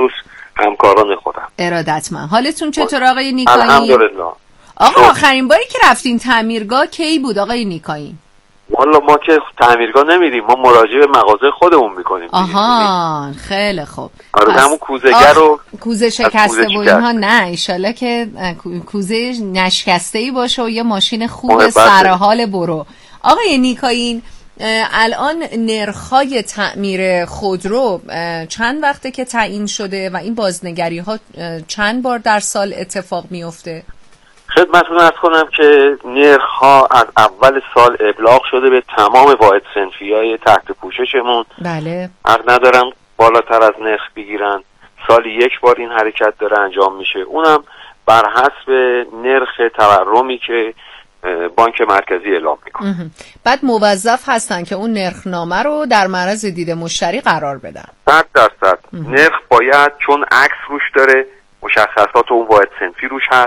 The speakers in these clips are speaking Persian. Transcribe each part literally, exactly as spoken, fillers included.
خصوص همکاران خودم. ارادتمند. حالتون چطور آقای نیکایی؟ الحمدلله. آقا آخرین باری که رفتین تعمیرگاه کی بود آقای نیکایی؟ والا ما که تعمیرگاه نمیریم، ما مراجعه به مغازه خودمون میکنیم. آها خیلی خوب. آره همون کوزه‌گر رو کوزه شکسته و اینها نه، ایشالله که کوزه نشکسته‌ای باشه و یه ماشین خوب سر حال برو. آقای نیکایی الان نرخ‌های تعمیر خودرو چند وقته که تعیین شده و این بازنگری‌ها چند بار در سال اتفاق میفته؟ خدمتتون عرض کنم که نرخ‌ها از اول سال ابلاغ شده به تمام واحد صنفی‌های تحت پوششمون. بله. حق ندارن بالاتر از نرخ بگیرن. سالی یک بار این حرکت داره انجام میشه، اونم بر حسب نرخ تورمی که بانک مرکزی اعلام میکنه. بعد موظف هستن که اون نرخنامه رو در معرض دید مشتری قرار بدن. صد درصد نرخ باید، چون عکس روش داره، مشخصات اون واحد صنفی روش هست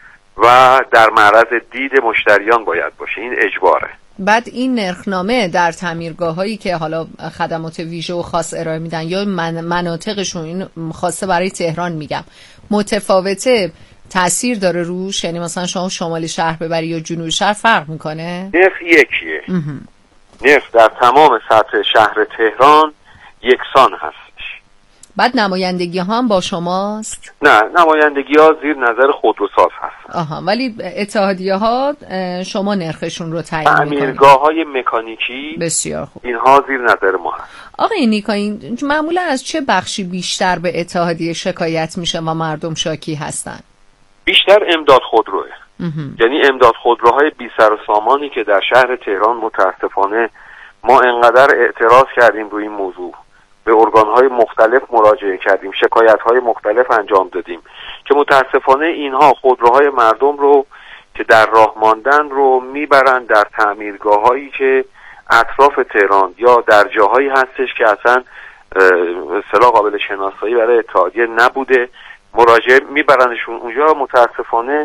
و در معرض دید مشتریان باید باشه، این اجباره. بعد این نرخنامه در تعمیرگاه هایی که حالا خدمات ویژه و خاص ارائه میدن یا من مناطقشون، این خاصه برای تهران میگم، متفاوته، تأثیر داره روش؟ یعنی مثلا شما شمال شهر ببری یا جنوب شهر فرق میکنه؟ نرخ یکیه. نرخ در تمام سطح شهر تهران یکسان هستش. بعد نمایندگی ها هم با شماست؟ نه، نمایندگی ها زیر نظر خودروساز هست. آها، ولی اتحادیه ها شما نرخشون رو تعیین میکنید؟ تعمیرگاه های مکانیکی بسیار خوب، اینها زیر نظر ما هست. آقای نیکایی معمولا از چه بخشی بیشتر به اتحادیه شکایت میشه و مردم شاکی هستن؟ بیشتر امداد خودروه. یعنی امداد خودروهای بی سر و سامانی که در شهر تهران متاسفانه ما انقدر اعتراض کردیم روی این موضوع، به ارگان‌های مختلف مراجعه کردیم، شکایت‌های مختلف انجام دادیم که متاسفانه اینها خودروهای مردم رو که در راه ماندن رو میبرن در تعمیرگاه‌هایی که اطراف تهران یا در جاهایی هستش که اصلا اصطلاح قابل شناسایی برای اتحادیه نبوده، مراجعه میبرنشون اونجا، متاسفانه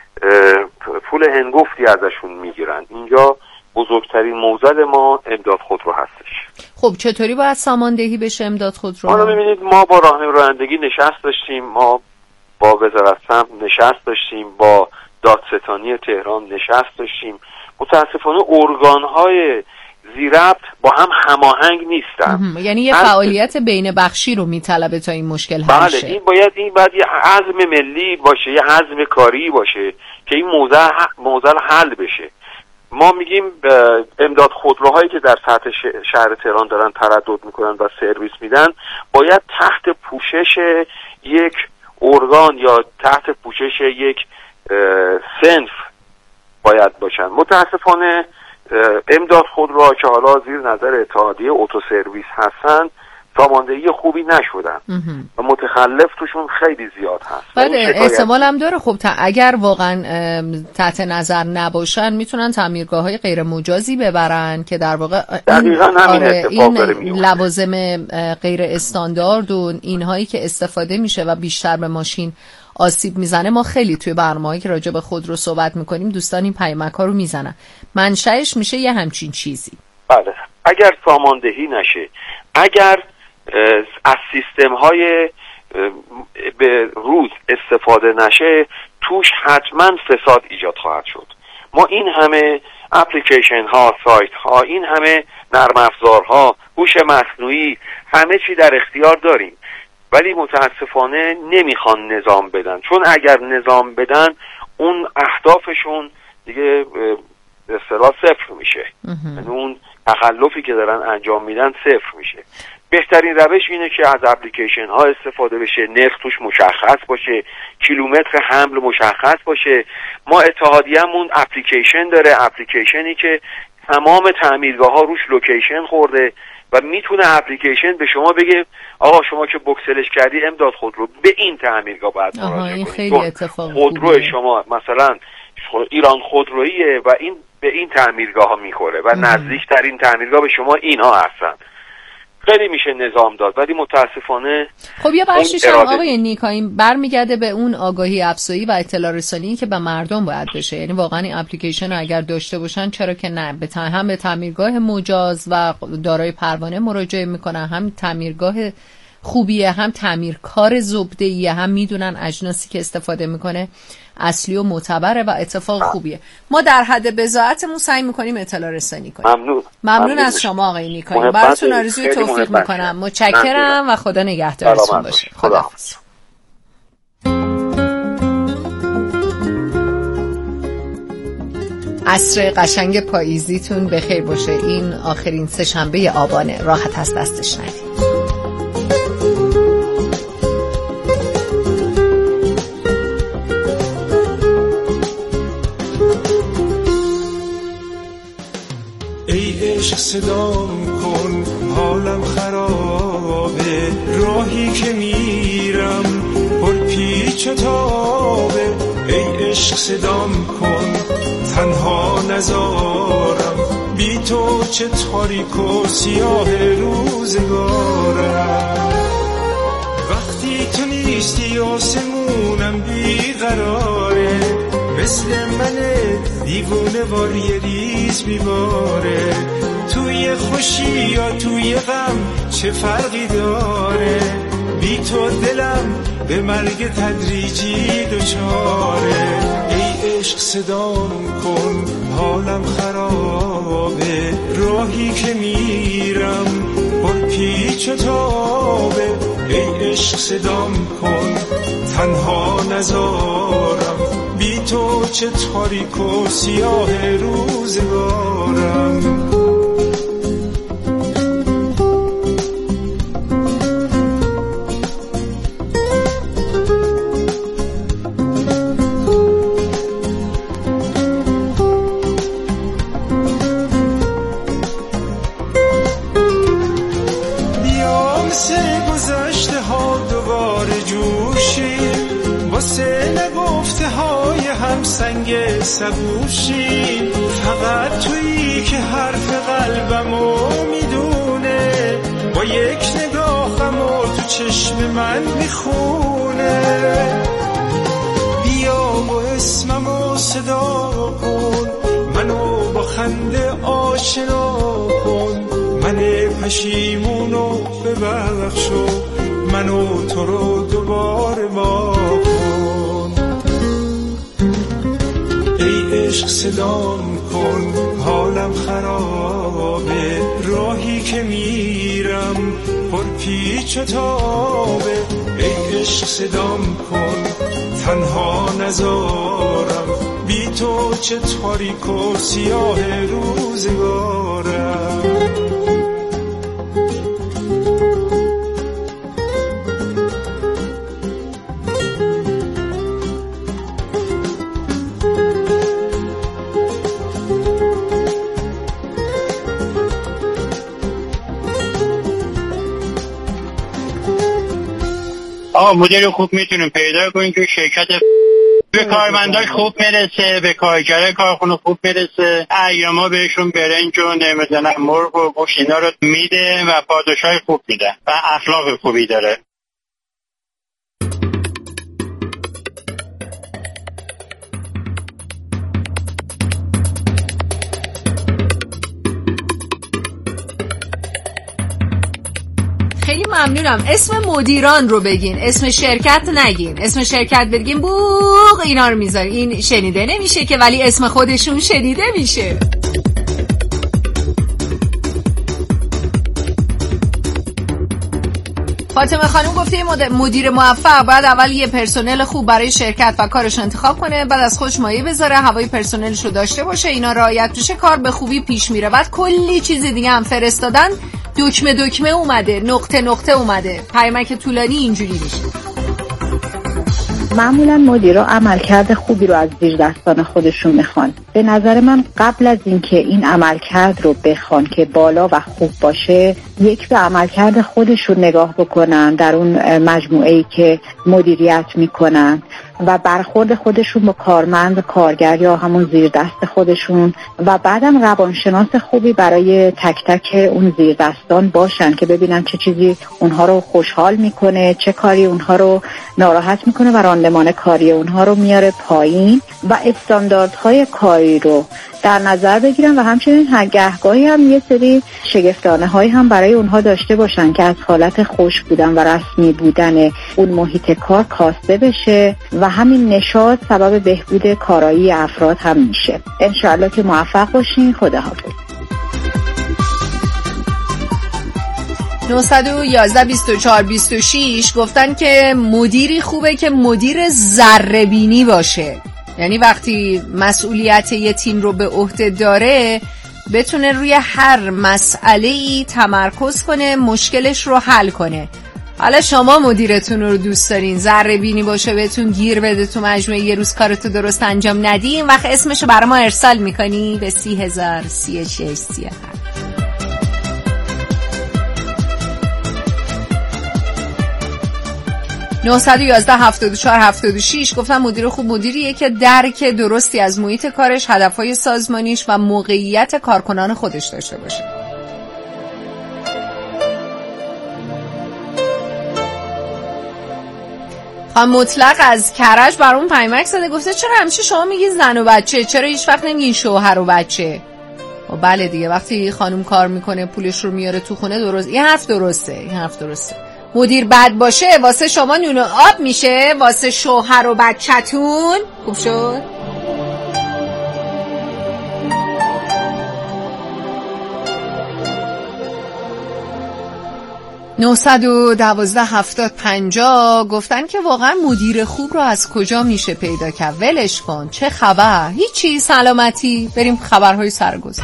پول هنگفتی ازشون میگیرن. اینجا بزرگترین موزل ما امداد خودرو هستش. خب چطوری باید ساماندهی بشه امداد خودرو؟ ما میبینید ما با راهنمای رانندگی نشست داشتیم، ما با وزارت سمت نشست داشتیم، با دادستانی تهران نشست داشتیم. متاسفانه ارگان‌های زیربط با هم هماهنگ نیستن. یعنی یه فعالیت بین بخشی رو میطلبه تا این مشکل حل شه. بله، این باید این باید یه عزم ملی باشه، یه عزم کاری باشه که این موضوع موضوع حل بشه. ما میگیم امداد خودروهایی که در سطح شهر تهران دارن تردد میکنن و سرویس میدن باید تحت پوشش یک ارگان یا تحت پوشش یک صنف باید باشن. متاسفانه امداد خودروها که حالا زیر نظر اتحادیه اتو سرویس هستن ساماندهی خوبی نشدن و متخلف توشون خیلی زیاد هست. بعد احتمال هم داره خب تا اگر واقعا تحت نظر نباشن میتونن تعمیرگاه های غیر مجازی ببرن که در واقع این, آره این لوازم غیر استاندارد و اینهایی که استفاده میشه و بیشتر به ماشین آسیب میزنه. ما خیلی توی برنامه‌ای که راجع به خودرو صحبت میکنیم دوستان این پیامک‌ها رو میزنن. منشأش میشه یه همچین چیزی. بله، اگر ساماندهی نشه، اگر از سیستم‌های به روز استفاده نشه، توش حتما فساد ایجاد خواهد شد. ما این همه اپلیکیشن ها، سایت ها، این همه نرم افزارها، هوش مصنوعی، همه چی در اختیار داریم، ولی متاسفانه نمیخوان نظام بدن، چون اگر نظام بدن اون اهدافشون دیگه به اصطلاح صفر میشه. یعنی اون تخلفی که دارن انجام میدن صفر میشه. بهترین روش اینه که از اپلیکیشن ها استفاده بشه، نرخ توش مشخص باشه، کیلومتر حمل مشخص باشه. ما اتحادیه‌مون اپلیکیشن داره، اپلیکیشنی که تمام تعمیرگاه ها روش لوکیشن خورده و میتونه اپلیکیشن به شما بگه آقا شما که بوکسلش کردی امداد خودرو به این تعمیرگاه باید مراجعه کنید. خودرو شما مثلا ایران خودرویه و این به این تعمیرگاه ها میخوره و نزدیکترین تعمیرگاه به شما اینها هستن. خیلی میشه نظام داد، ولی متاسفانه خب یه بخشیش هم آقای نیکایی برمیگرده به اون آگاهی افزایی و اطلاع رسانی که به مردم باید بشه. یعنی واقعا این اپلیکیشن رو اگر داشته باشن چرا که نه، به هم به تعمیرگاه مجاز و دارای پروانه مراجعه میکنن، هم تعمیرگاه خوبیه، هم تعمیرکار زبده‌ایه، هم میدونن اجناسی که استفاده میکنه اصلی و معتبره و اتفاق خوبیه. ما در حد بضاعتمون سعی میکنیم اطلاع رسانی کنیم. ممنون. ممنون, ممنون از شما آقای نیکایی. براتون آرزوی توفیق میکنم. متشکرم و خدا نگهدارتون باشه. خدا حافظ. عصر قشنگ پاییزیتون بخیر باشه. این آخرین سه شنبه آبانه. راحت از دستش ندید. صدام کن حالم خرابه، راهی که میرم پر پیچ و تابه. ای عشق صدام کن تنها نزارم، بی تو چه تاریک و سیاه روزگارم. وقتی تو نیستی آسمونم بیقراره، مثل من دیوونه وار یه ریز میباره. توی خوشی یا توی غم چه فرقی داره، بی تو دلم به مرگ تدریجی دچاره. ای عشق صدام کن حالم خرابه، راهی که میرم پر پیچ و تابه. ای عشق صدام کن تنها نزارم، بی تو چه تاریک و سیاه روزگارم. سنگ سبوشی فقط تویی که حرف قلبمو میدونه، با یک نگاهمو تو چشم من میخونه. بیا و اسممو صدا کن، منو با خنده آشنا کن. من پشیمونو ببخشو، منو تو رو دوباره ما کن. عشق صدام کن حالم خرابه، راهی که میرم پر پیچ و تابه. ای عشق صدام کن تنها نزارم، بی تو چه تاریک و سیاه روزگارم. آه مدیر خوب میتونیم پیدا کنیم که شرکت به کارمنداش خوب میرسه، به کارگر کارخونه خوب میرسه، ایاما بهشون برنج و نمیدونم مرغ و گوشت اینا رو میده و پاداشای خوب میده و اخلاق خوبی داره. خیلی ممنونم. اسم مدیران رو بگین، اسم شرکت نگین. اسم شرکت بگین بوق اینا رو میذاری، این شنیده نمیشه که، ولی اسم خودشون شنیده میشه. فاطمه خانم گفته مدیر موفق باید اول یه پرسنل خوب برای شرکت و کارش انتخاب کنه، بعد از خودش مایه بذاره، هوای پرسنلش رو داشته باشه، اینا رعایت بشه، کار به خوبی پیش میره. بعد کلی چیز دیگه هم فرستادن، دکمه دکمه اومده، نقطه نقطه اومده، پیامک طولانی اینجوری میشه. معمولا مدیرا عملکرد خوبی رو از زیر دستان خودشون میخوان. به نظر من قبل از اینکه این عملکرد رو بخوان که بالا و خوب باشه، یک به عملکرد خودشون نگاه بکنن در اون مجموعه‌ای که مدیریت میکنن و برخورد خودشون با کارمند، کارگر یا همون زیر دست خودشون، و بعدم روانشناس خوبی برای تک تک اون زیر دستان باشن که ببینن چه چیزی اونها رو خوشحال میکنه، چه کاری اونها رو ناراحت میکنه و راندمان کاری اونها رو میاره پایین و استانداردهای کاری رو در نظر بگیرن و همچنین گهگاهی هم یه سری شگفتانه هایی هم برای اونها داشته باشن که از حالت خوش بودن و رسمی بودن اون محیط کار کاسته بشه و همین نشاط سبب بهبود کارایی افراد هم میشه. انشاءالله که موفق باشین. خداحافظ. نه یک یک بیست و چهار بیست و شش گفتن که مدیری خوبه که مدیر ذره‌بینی باشه، یعنی وقتی مسئولیت یه تیم رو به عهده داره بتونه روی هر مسئله‌ای تمرکز کنه، مشکلش رو حل کنه. حالا شما مدیرتون رو دوست دارین ذره‌بینی باشه، بهتون گیر بده تو مجموعه یه روز کارتو درست انجام ندی، این وقت اسمشو برای ما ارسال میکنی به سی هزار سی و شش سی و هفت. نه یک یک هفتاد و چهار هفتاد و شش گفتم مدیر خوب مدیریه که درک درستی از محیط کارش، هدفهای سازمانیش و موقعیت کارکنان خودش داشته باشه. خانم مطلق از کرج برام پیامک زده، گفته چرا همیشه شما میگی زن و بچه، چرا هیچ وقت نمیگین شوهر و بچه؟ و بله دیگه، وقتی خانم کار میکنه پولش رو میاره تو خونه، درست این حرف درسته، این حرف درسته. مدیر بد باشه واسه شما نون و آب میشه، واسه شوهر و بچه‌تون خوب شد. نه یک دو هفتاد پنجاه گفتن که واقعا مدیر خوب رو از کجا میشه پیدا کرد؟ ولش کن، چه خبر؟ هیچی، سلامتی. بریم خبرهای سرگذشت.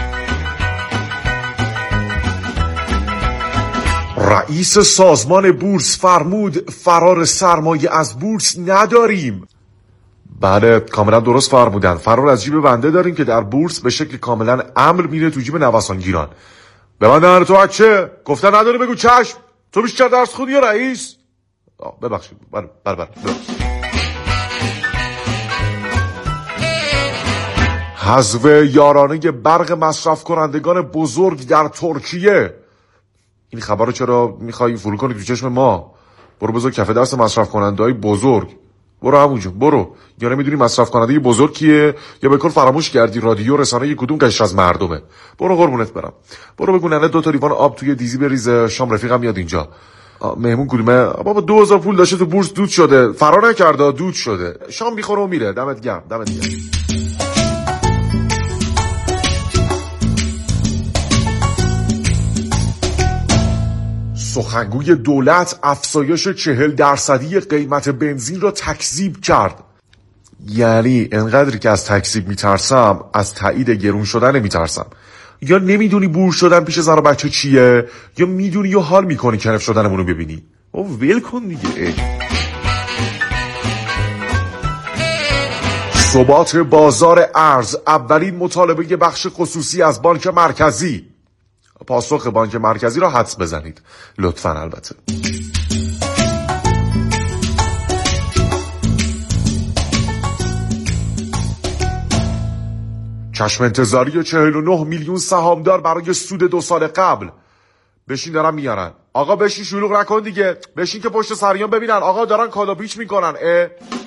رئیس سازمان بورس فرمود فرار سرمایه از بورس نداریم. بله کاملا درست فرمودن، فرار از جیب بنده داریم که در بورس به شکل کاملا امن میره تو جیب نوسانگیران. به من دهن تو بچه گفتن نداری بگو چشم. تو بیشتر درس خوندی یا رئیس؟ ببخشید. بله بله بله حذف یارانه برق مصرف کنندگان بزرگ در ترکیه. این خبر رو چرا میخوایی فرو کنی تو چشم ما؟ برو بذار کف دست مصرف کننده های بزرگ، برو همونجا برو. یا نمیدونی مصرف کننده بزرگ کیه؟ یا به کل فراموش کردی رادیو رسانه کدوم قشر از مردمه؟ برو قربونت برم، برو بگو ننه دو تا لیوان آب توی دیزی بریزه، شام رفیقم میاد اینجا. مهمون کدومه؟ بابا دو هزار پول داشته تو بورس دود شده، فرار نکرده دود شده، شام میخوره و میره. دمت گرم، دمت گرم. سخنگوی دولت افزایش چهل درصدی قیمت بنزین را تکذیب کرد. یعنی انقدری که از تکذیب میترسم از تایید گرون شدن نمیترسم. یا نمیدونی بور شدن پیش زن و بچه چیه، یا میدونی یا حال میکنی کنف شدنمون رو ببینی. او ویل کن دیگه. ثبات بازار ارز، اولین مطالبه بخش خصوصی از بانک مرکزی. پاسخ بانک مرکزی را حدس بزنید لطفاً. البته چشم انتظاری چهل و نه میلیون سهامدار برای سود دو سال قبل. بشین دارن میارن. آقا بشین شلوغ نکن دیگه، بشین که پشت سریان ببینن. آقا دارن کالا پیچ میکنن. اه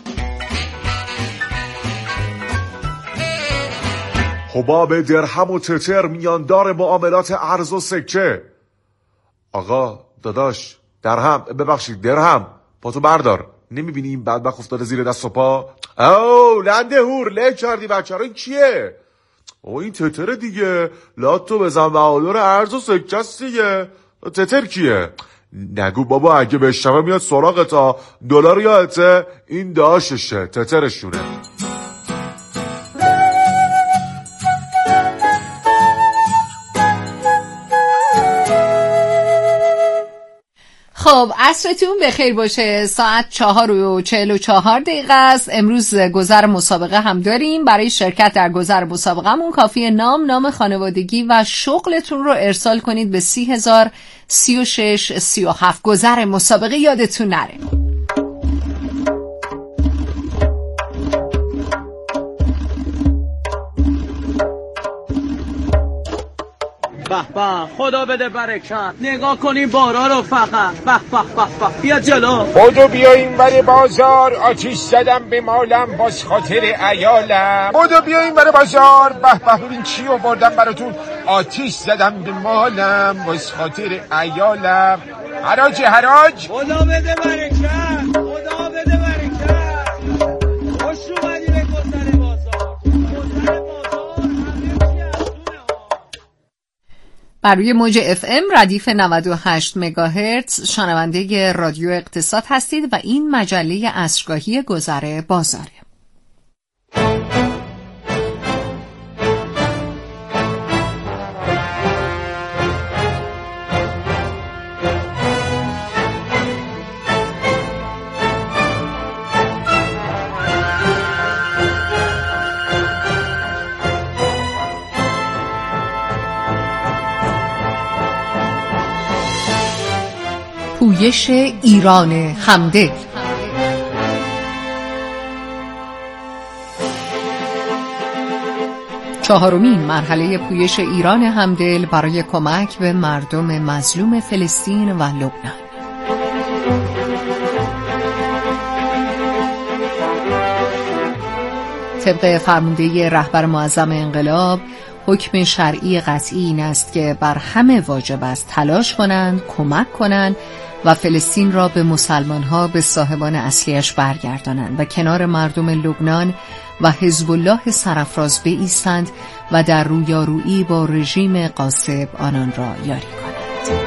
حباب درهم و تتر میاندار معاملات ارز و سکه. آقا داداش درهم، ببخشید درهم، پاتو بردار. نمیبینی این بدبخت افتاده زیر دست و پا؟ او لنده هور له کردی بچه رو. این کیه؟ او این تتر دیگه، لاتو بزن معادر ارز و سکه است دیگه. تتر کیه؟ نگو بابا، اگه بشنوه میاد سراغ تا دلار یادته. این داششه، تترشونه. خب عصرتون بخیر باشه. ساعت چهار و چهل و چهار دقیقه است. امروز گذر مسابقه هم داریم. برای شرکت در گذر مسابقهمون کافیه نام، نام خانوادگی و شغلتون رو ارسال کنید به سی هزار سی و شش سی و هفت. گذر مسابقه یادتون نره. به به خدا بده برکت، نگاه کنیم بارا رو فقط، به به به به، بیا جلو. بودو بیاییم بر بازار، آتیش زدم به مالم باز خاطر عیالم. بودو بیاییم بر بازار، به به ببین چی آوردم براتون، آتیش زدم به مالم باز خاطر عیالم. حراج حراج، خدا بده برکت، خدا بده برکت. خوش اومدی به گذر بازار، گذر بازار همه چی ارزونه ها. بر روی موج اف ام ردیف نود و هشت مگاهرتز شنونده رادیو اقتصاد هستید و این مجله عصرگاهی گذر بازاره. پویش ایران همدل. چهارمین مرحله پویش ایران همدل برای کمک به مردم مظلوم فلسطین و لبنان. طبق فرمانده رهبر معظم انقلاب، حکم شرعی قطعی این است که بر همه واجب است تلاش کنند، کمک کنند و فلسطین را به مسلمان‌ها به صاحبان اصلیش برگردانند و کنار مردم لبنان و حزب الله سرافراز بایستند و در رویارویی با رژیم غاصب آنان را یاری کنند.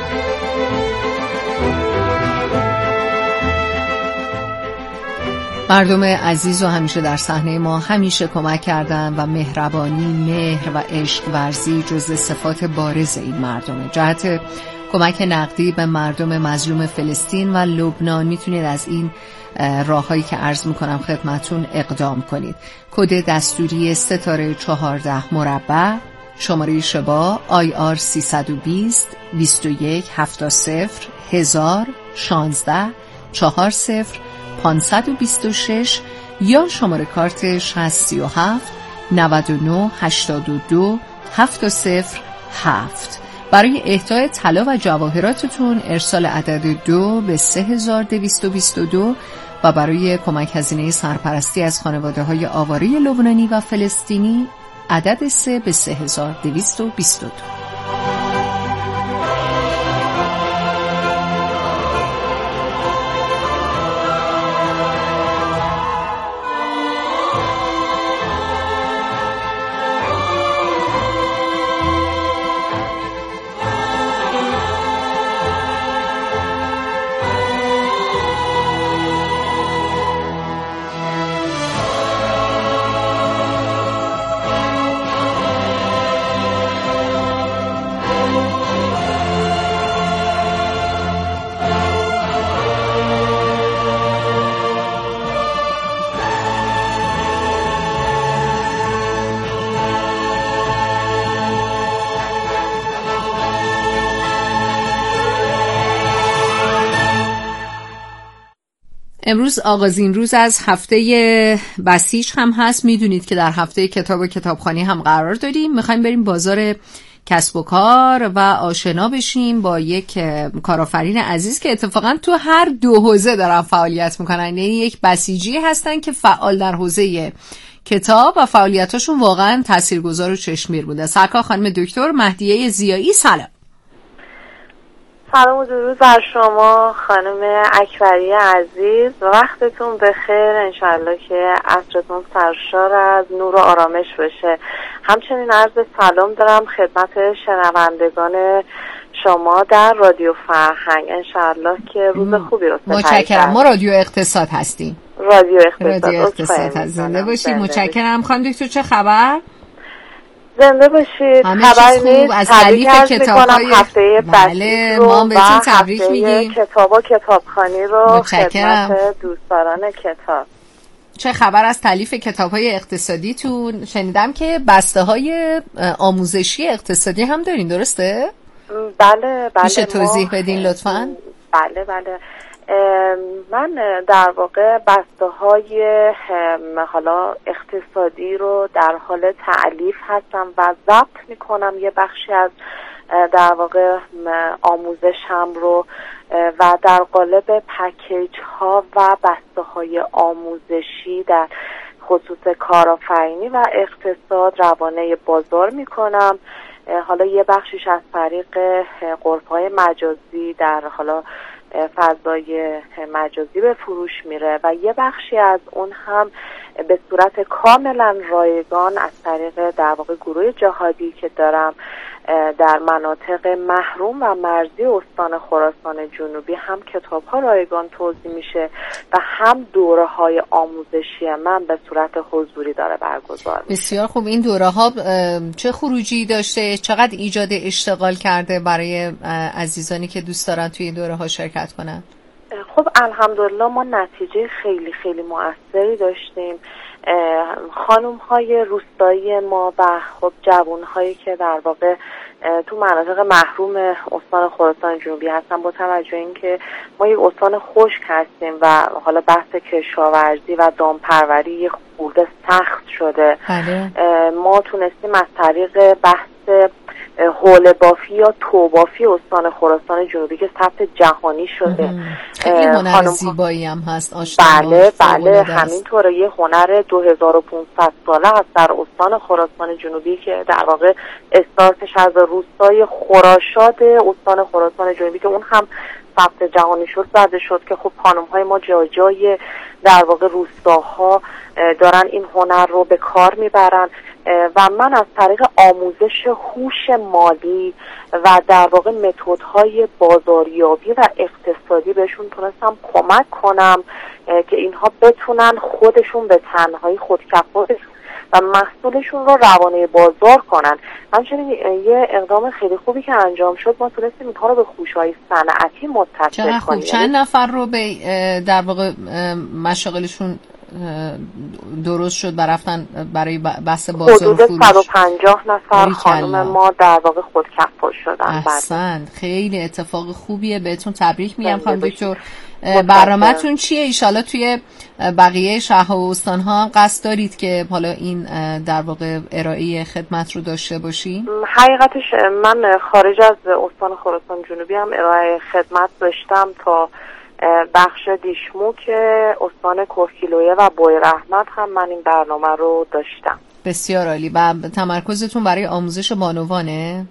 مردم عزیز و همیشه در صحنه ما همیشه کمک کردند و مهربانی، مهر و عشق ورزی جزء صفات بارز این مردمه. جهت کمک نقدی به مردم مظلوم فلسطین و لبنان میتونید از این راههایی که عرض میکنم خدمتون اقدام کنید. کد دستوری ستاره چهارده مربع، شماره شبا آی آر سیصد و بیست بیست و یک هفتاد صفر هزار شانزده چهار صفر پانصد و بیست و شش یا شماره کارت شصت سی و هفت نود و نه هشتاد و دو هفت صفر هفت. برای اهدای طلا و جواهراتتون ارسال عدد دو به سه هزار دویست و بیست و دو و برای کمک هزینه سرپرستی از خانواده های آواره لبنانی و فلسطینی عدد سه به سه هزار دویست و بیست و دو. امروز آغازین روز از هفته بسیج هم هست. میدونید که در هفته کتاب و کتابخوانی هم قرار داریم. میخوایم بریم بازار کسب و کار و آشنا بشیم با یک کارآفرین عزیز که اتفاقا تو هر دو حوزه دارن فعالیت میکنن. یعنی یک بسیجی هستن که فعال در حوزه کتاب و فعالیتاشون واقعا تاثیرگذار و چشمگیر بوده. سرکار خانم دکتر مهدیه ضیایی، سلام. سلام و درود بر شما خانم اکبری عزیز و وقتتون بخیر. انشالله که عصرتون سرشار از نور و آرامش بشه. همچنین عرض سلام دارم خدمت شنوندگان شما در رادیو فرهنگ. انشالله که روز خوبی رو سپری کنید. متشکرم. ما رادیو اقتصاد هستیم. رادیو اقتصاد, رادیو اقتصاد هست. زنده باشید. متشکرم. خانم دکتر چه خبر؟ زنده باشید. خبر نیست. از تعلیف کتاب‌های هفته بله ما بهتون تبریک میگیم. کتاب و کتابخوانی رو متشکرم. خدمت دوستداران کتاب. چه خبر از تعلیف کتاب‌های اقتصادیتون؟ شنیدم که بسته‌های آموزشی اقتصادی هم دارین، درسته؟ بله بله. میشه توضیح بدین لطفاً؟ بله بله. من در واقع بسته های حالا اقتصادی رو در حال تألیف هستم و ضبط میکنم. یه بخشی از در واقع آموزش هم رو و در قالب پکیج ها و بسته های آموزشی در خصوص کارآفرینی و اقتصاد روانه بازار میکنم. حالا یه بخشیش از طریق غرفه‌های مجازی در حالا فضای مجازی به فروش میره و یه بخشی از اون هم به صورت کاملا رایگان از طریق در واقع گروه جهادی که دارم در مناطق محروم و مرزی استان خراسان جنوبی هم کتاب ها رایگان توزیع میشه و هم دوره های آموزشی من به صورت حضوری داره برگزار میشه. بسیار خوب. این دوره ها چه خروجی داشته؟ چقدر ایجاد اشتغال کرده برای عزیزانی که دوست دارن توی این دوره ها شرکت کنن؟ خب الحمدلله ما نتیجه خیلی خیلی مؤثری داشتیم. خانم های روستایی ما و خب جوان هایی که در واقع تو مناطق محروم استان خراسان جنوبی هستن، با توجه اینکه ما یک استان خشک هستیم و حالا بحث کشاورزی و دامپروری یه خورده سخت شده، بله. ما تونستیم از طریق بحث حوله بافی یا توبافی استان خراسان جنوبی که ثبت جهانی شده، خیلی هنر زیبایی هم هست آشنا. بله بله همینطوره. یه هنر دو هزار و پانصد ساله هست در استان خراسان جنوبی که در واقع استارتش از روستای خراشاد استان خراسان جنوبی که اون هم ثبت جهانی شد زده شد که خب خانم های ما جای جای در واقع روستاها دارن این هنر رو به کار میبرن و من از طریق آموزش هوش مالی و در واقع متدهای بازاریابی و اقتصادی بهشون تونستم کمک کنم که اینها بتونن خودشون به تنهایی خودکفا و محصولشون رو روانه بازار کنن. همچنین یه اقدام خیلی خوبی که انجام شد، ما تونستیم اینها رو به خوشهای صنعتی متصل کنیم. چند نفر رو به در واقع مشاغلشون درست شد برفتن برای بحث بازار و فروش؟ حدود صد و پنجاه نفر خانم ما در واقع خودکفا شدن. احسن، خیلی اتفاق خوبیه، بهتون تبریک میگم خانم دکتر. برنامه‌تون چیه؟ ایشالا توی بقیه شهرها و استان‌ها هم قصد دارید که حالا این در واقع ارائه خدمت رو داشته باشین؟ حقیقتش من خارج از استان خراسان جنوبی هم ارائه خدمت داشتم تا بخش دیشموک، استان کوهگیلویه و بوی رحمت هم من این برنامه رو داشتم. بسیار عالی. و تمرکزتون برای آموزش بانوانه؟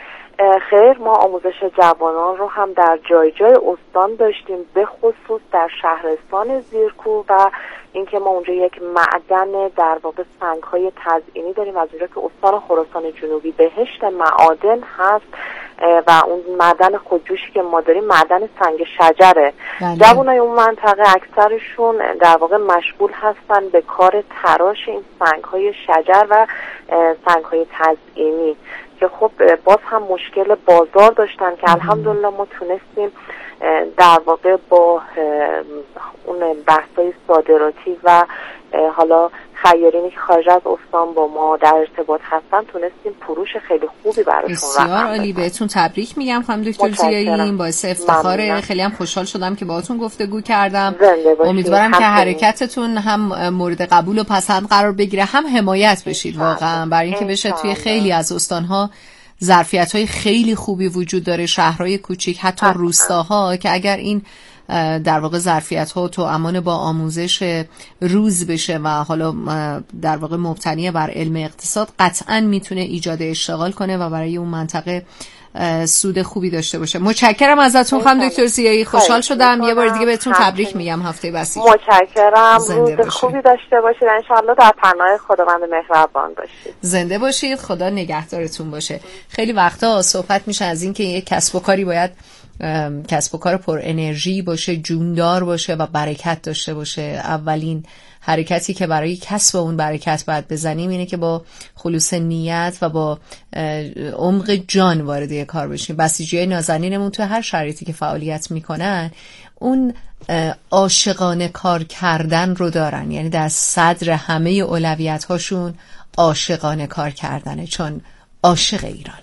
خیر، ما آموزش جوانان رو هم در جای جای استان داشتیم، به خصوص در شهرستان زیرکوه و اینکه ما اونجا یک معدن در واقع سنگ‌های تزئینی داریم، از اونجا که استان خراسان جنوبی بهشت معادن هست و اون معدن خودجوشی که ما داریم معدن سنگ شجره. جوانای اون منطقه اکثرشون در واقع مشغول هستن به کار تراش این سنگ‌های شجر و سنگ‌های تزئینی که خب باز هم مشکل بازار داشتن که الحمدلله ما تونستیم در واقع با اون بحث‌های صادراتی و حالا خیارینی که خارج از استان با ما در ارتباط هستن تونستیم فروش خیلی خوبی براشون. بسیار عالی، بهتون تبریک میگم خانم دکتر زیایی، این باعث افتخاره. خیلی هم خوشحال شدم که باهاتون گفتگو کردم. امیدوارم که حرکتتون هم مورد قبول و پسند قرار بگیره، هم حمایت بشید واقعا، برای اینکه بشه توی خیلی از استان‌ها ظرفیت‌های خیلی خوبی وجود داره، شهرهای کوچیک، حتی روستاها، که اگر این در واقع ظرفیت‌ها تو امان با آموزش روز بشه و حالا در واقع مبتنی بر علم اقتصاد، قطعاً میتونه ایجاد اشتغال کنه و برای اون منطقه سود خوبی داشته باشه. متشکرم ازتون خانم دکتر زیایی، خوشحال شدم. یه بار دیگه بهتون تبریک میگم هفته بسیج. متشکرم، روز خوبی داشته باشید، ان شاءالله در پناه خداوند مهربان باشید. زنده باشید، خدا نگهدارتون باشه. خیلی وقتا صحبت میشه از این که یک کسب و کاری باید کسب و کار پر انرژی باشه، جوندار باشه و برکت داشته باشه. اولین حرکتی که برای کسب اون برکت باید بزنیم اینه که با خلوص نیت و با عمق جان وارد یک کار بشیم. بسیجیای نازنینمون تو هر شرایطی که فعالیت میکنن اون عاشقانه کار کردن رو دارن، یعنی در صدر همه اولویت هاشون عاشقانه کار کردنه، چون عاشق ایرانن.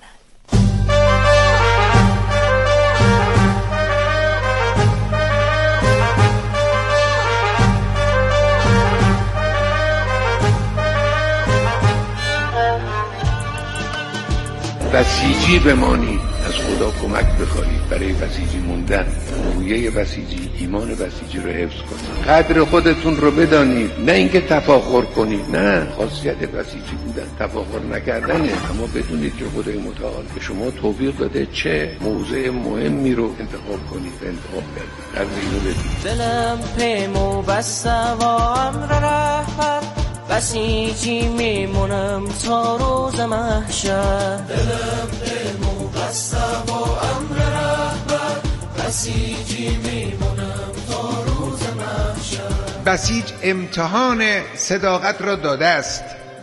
بسیجی بمانید، از خدا کمک بخواهید برای بسیجی موندن. رویه بسیجی، ایمان بسیجی رو حفظ کنید. قدر خودتون رو بدانید، نه اینکه تفاخر کنید. نه، خاصیت بسیجی بودن تفاخر نکردنه، اما بدونید که خدای متعال به شما توفیق داده چه موضع مهمی رو انتخاب کنید و انتخاب کردید. قدر اینو بدید. دلم پیمو بسته و امر رهبر، بسیجی میمونم تا روز محشر. دلم پیمو بسته و امر رهبر، بسیجی میمونم تا روز محشر. بسیج امتحان صداقت را داده است.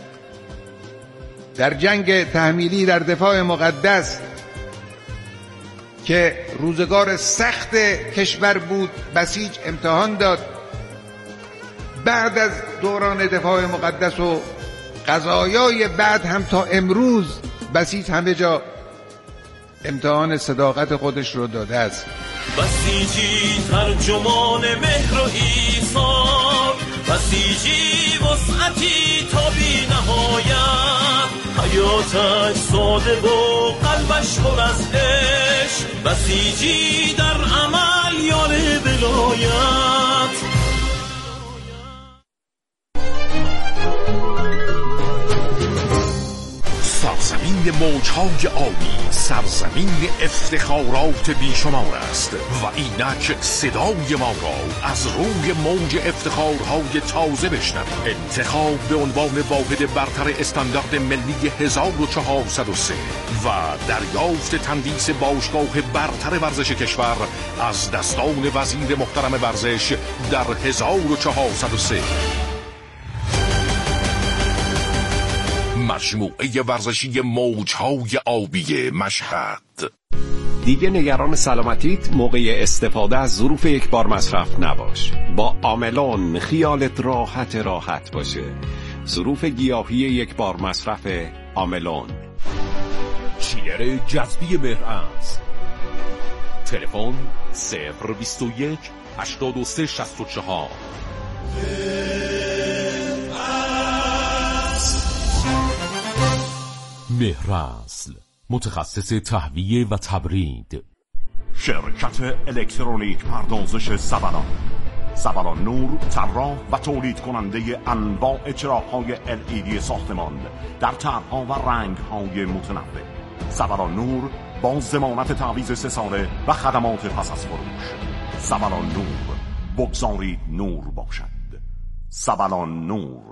در جنگ تحمیلی در دفاع مقدس که روزگار سخت کشور بود، بسیج امتحان داد. بعد از دوران دفاع مقدس و قضایای بعد هم تا امروز بسیج همه جا امتحان صداقت خودش رو داده است. بسیجی ترجمان مهر و ایثار، بسیجی وسعتی تا بی نهایت، حیاتش ساده و قلبش پر از عشق، بسیجی در عمل یار ولایت. سرزمین موجهای آبی، سرزمین افتخارات بیشمار است و اینک صدای ما را از روی موج افتخارهای تازه بشنوید. انتخاب به عنوان واحد برتر استاندارد ملی هزار و چهارصد و سه و دریافت تندیس باشگاه برتر ورزش کشور از دستان وزیر محترم ورزش در هزار و چهارصد و سه. مجموعه ورزشی موجهای آبی مشهد. دیگه نگران سلامتیت موقع استفاده از ظروف یک بار مصرف نباش. با آملون خیالت راحت راحت باشه. ظروف گیاهی یک بار مصرف آملون. شیر جذبی مهرعز. تلفن صفر بیست و یک هشتاد و سه شصت و چهار. مهرعز، متخصص تهویه و تبرید. شرکت الکترونیک پردازش سبلان. سبلان نور، طراح و تولید کننده انواع چراغ‌های ال ای دی ساختمان در طرح‌ها و رنگ‌های متنوع. سبلان نور با ضمانت تعویض سه ساله و خدمات پس از فروش. سبلان نور، بگذارید نور باشد. سبلان نور.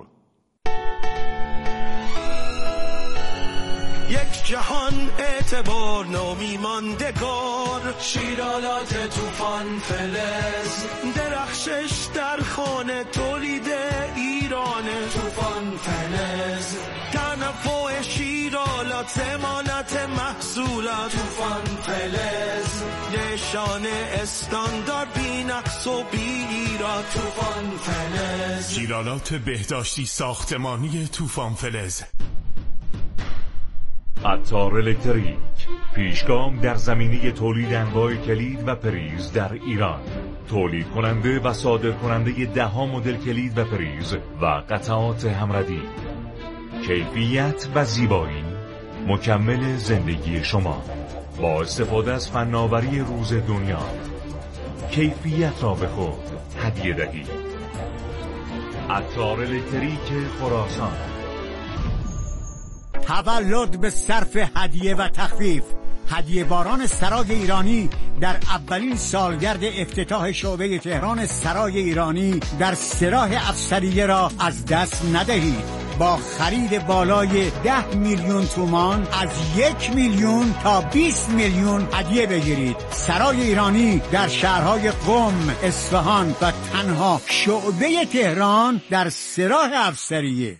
یک جهان اعتبار نامی ماندگار، شیرالات طوفان فلز، درخشش در خانه تولید ایران، طوفان فلز، تنوع شیرالات، ضمانت محصولات، طوفان فلز، نشان استاندارد بی نقص و بی ایراد، طوفان فلز. شیرالات بهداشتی ساختمانی طوفان فلز. عطار الکتریک، پیشگام در زمینه تولید انواع کلید و پریز در ایران. تولید کننده و صادر کننده ده ها مدل کلید و پریز و قطعات همردی. کیفیت و زیبایی مکمل زندگی شما با استفاده از فناوری روز دنیا. کیفیت را به خود هدیه دهید. عطار الکتریک خراسان. تولد به صرف هدیه و تخفیف. هدیه باران سرای ایرانی در اولین سالگرد افتتاح شعبه تهران سرای ایرانی در سراح افسریه را از دست ندهید. با خرید بالای ده میلیون تومان از یک میلیون تا بیست میلیون هدیه بگیرید. سرای ایرانی در شهرهای قم، اصفهان و تنها شعبه تهران در سراح افسریه.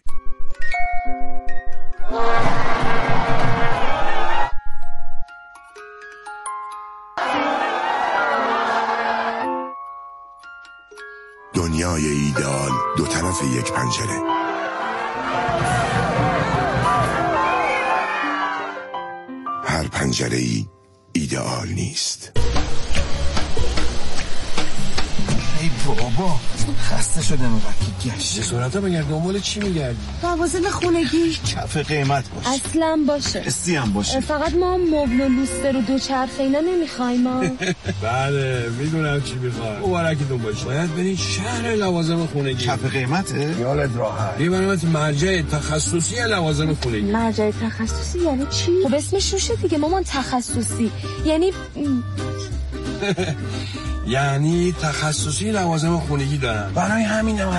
دنیای ایدئال دو طرف یک پنجره. هر پنجره ای ایدئال نیست. ای بابا خسته شده مبکی گشت صورتا بگرد دنبال چی میگردی؟ لوازم خونگی کف قیمت باشه اصلا باشه استی هم باشه فقط ما مبل و لوستر و دوچرخه اینا نمیخوایم ما بله میدونم چی میخوای مبارکتون باشه باید برین شهر لوازم خونگی کف قیمته؟ یالت راحت یه برنامه مرجع تخصصی لوازم خونگی مرجع تخصصی یعنی چی؟ خب اسمش روشه دیگه مامان تخصصی یعنی یعنی تخصصی لوازم خونگی دارن برای همین